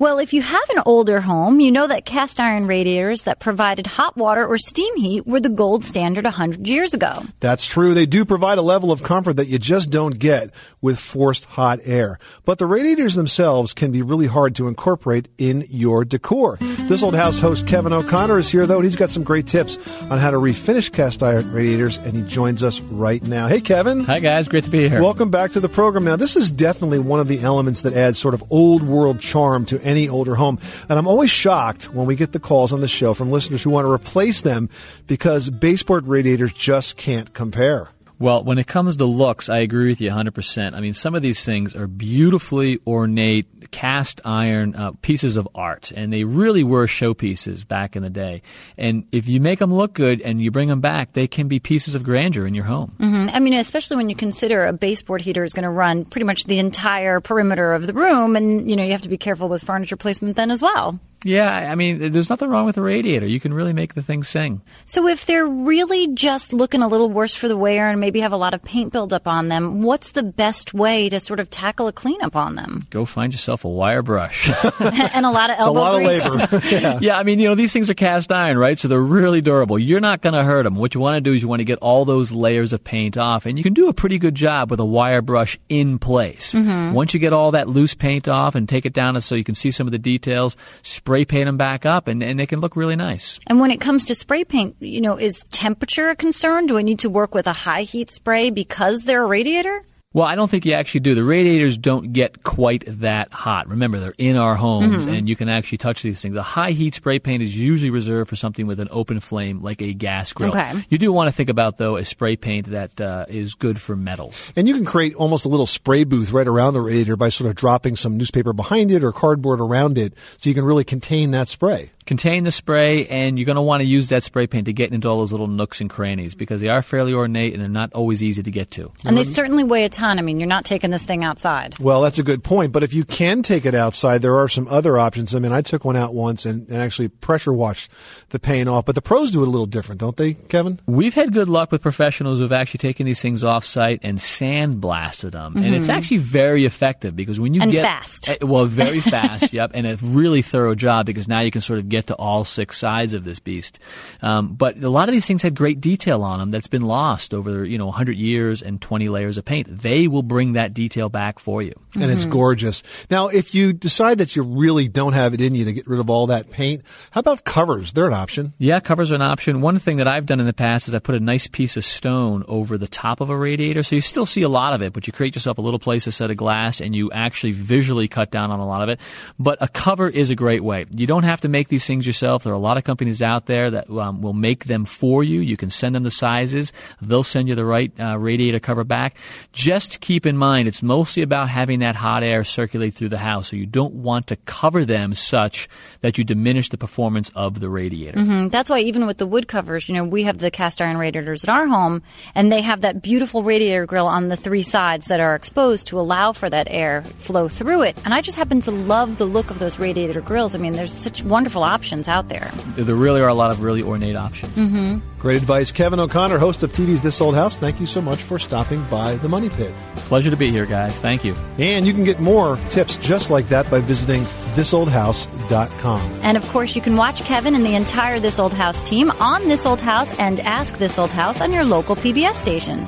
Well, if you have an older home, you know that cast iron radiators that provided hot water or steam heat were the gold standard 100 years ago. That's true. They do provide a level of comfort that you just don't get with forced hot air. But the radiators themselves can be really hard to incorporate in your decor. This Old House host Kevin O'Connor is here, though, and he's got some great tips on how to refinish cast iron radiators, and he joins us right now. Hey, Kevin. Hi, guys. Great to be here. Welcome back to the program. Now, this is definitely one of the elements that adds sort of old world charm to any older home. And I'm always shocked when we get the calls on the show from listeners who want to replace them because baseboard radiators just can't compare. Well, when it comes to looks, I agree with you 100%. I mean, some of these things are beautifully ornate cast iron pieces of art, and they really were showpieces back in the day. And if you make them look good and you bring them back, they can be pieces of grandeur in your home. Mm-hmm. I mean, especially when you consider a baseboard heater is going to run pretty much the entire perimeter of the room, and, you know, you have to be careful with furniture placement then as well. Yeah, I mean, there's nothing wrong with a radiator. You can really make the thing sing. So if they're really just looking a little worse for the wear and maybe have a lot of paint buildup on them, what's the best way to sort of tackle a cleanup on them? Go find yourself a wire brush. And a lot of elbow grease. It's a lot of labor. Yeah, I mean, you know, these things are cast iron, right? So they're really durable. You're not going to hurt them. What you want to do is you want to get all those layers of paint off, and you can do a pretty good job with a wire brush in place. Mm-hmm. Once you get all that loose paint off and take it down so you can see some of the details, spray paint them back up, and they can look really nice. And when it comes to spray paint, you know, is temperature a concern? Do I need to work with a high heat spray because they're a radiator? Well, I don't think you actually do. The radiators don't get quite that hot. Remember, they're in our homes, and you can actually touch these things. A high heat spray paint is usually reserved for something with an open flame, like a gas grill. Okay. You do want to think about, though, a spray paint that is good for metals. And you can create almost a little spray booth right around the radiator by sort of dropping some newspaper behind it or cardboard around it so you can really contain that spray. Contain the spray, and you're going to want to use that spray paint to get into all those little nooks and crannies because they are fairly ornate and they're not always easy to get to. And they certainly weigh a ton. I mean, you're not taking this thing outside. Well, that's a good point. But if you can take it outside, there are some other options. I mean, I took one out once and actually pressure washed the paint off. But the pros do it a little different, don't they, Kevin? We've had good luck with professionals who have actually taken these things off-site and sandblasted them. And it's actually very effective because when you fast. Well, very fast, yep. And a really thorough job because now you can sort of get to all six sides of this beast. But a lot of these things had great detail on them that's been lost over, 100 years and 20 layers of paint. They will bring that detail back for you. And it's gorgeous. Now, if you decide that you really don't have it in you to get rid of all that paint, how about covers? They're an option. Yeah, covers are an option. One thing that I've done in the past is I put a nice piece of stone over the top of a radiator, so you still see a lot of it, but you create yourself a little place, a set of glass, and you actually visually cut down on a lot of it. But a cover is a great way. You don't have to make these things yourself. There are a lot of companies out there that will make them for you. You can send them the sizes. They'll send you the right radiator cover back. Just keep in mind, it's mostly about having that hot air circulate through the house, so you don't want to cover them such that you diminish the performance of the radiator. Mm-hmm. That's why even with the wood covers, we have the cast iron radiators at our home, and they have that beautiful radiator grill on the three sides that are exposed to allow for that air flow through it. And I just happen to love the look of those radiator grills. I mean, there's such wonderful options out there. There really are a lot of really ornate options. Mm-hmm. Great advice. Kevin O'Connor, host of TV's This Old House, thank you so much for stopping by the Money Pit. Pleasure to be here, guys. Thank you. And you can get more tips just like that by visiting thisoldhouse.com. And, of course, you can watch Kevin and the entire This Old House team on This Old House and Ask This Old House on your local PBS station.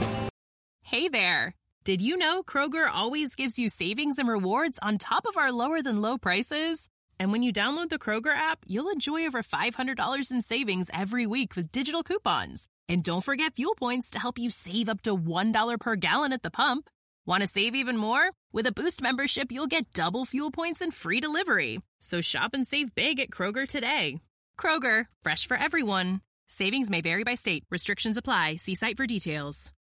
Hey there. Did you know Kroger always gives you savings and rewards on top of our lower-than-low prices? And when you download the Kroger app, you'll enjoy over $500 in savings every week with digital coupons. And don't forget fuel points to help you save up to $1 per gallon at the pump. Want to save even more? With a Boost membership, you'll get double fuel points and free delivery. So shop and save big at Kroger today. Kroger, fresh for everyone. Savings may vary by state. Restrictions apply. See site for details.